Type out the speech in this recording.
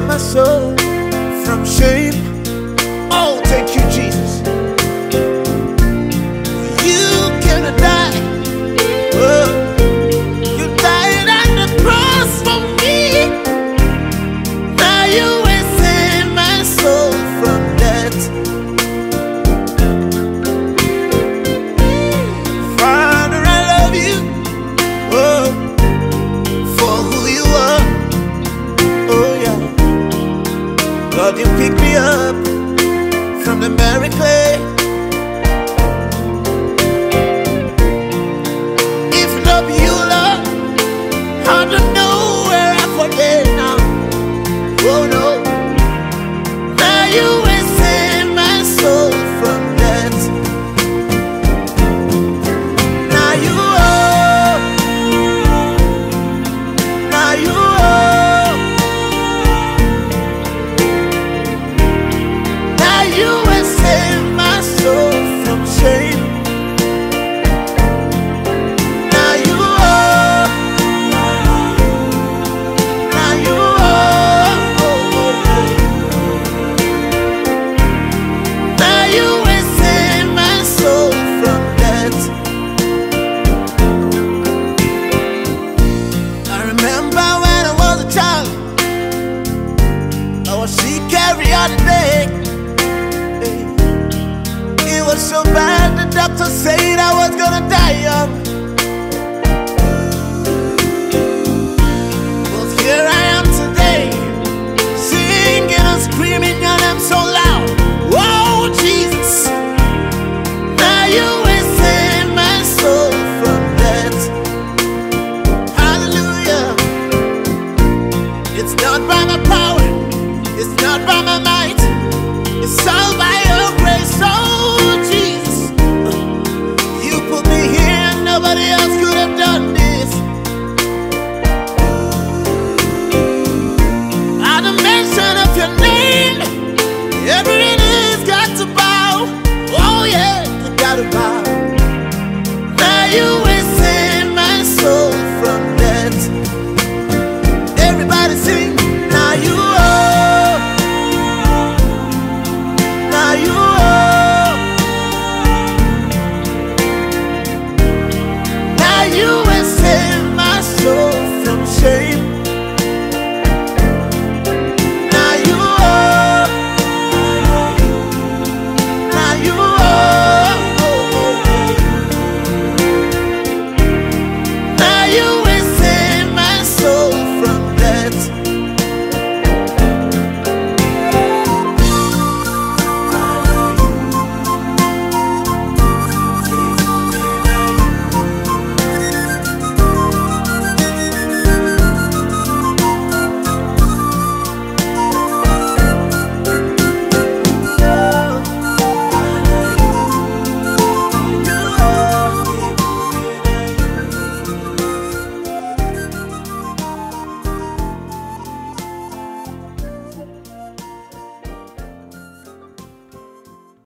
my soul from shame. Oh, thank you, Jesus. You cannot die. Oh, you died on the cross for me. Now you will save my soul from death. Father, I love you. Oh, for who you are. Oh yeah. God, you pick me up from the merry clay. If not you, Lord, I don't know where I forget now. Oh no. Now you will save my soul from death. Now you are. Now you are. Now you will save my soul from shame. Now you are. Now you are. Now you will save my soul from death. I remember when I was a child, I was sick every other day. It was so bad, the doctor said I was gonna die young.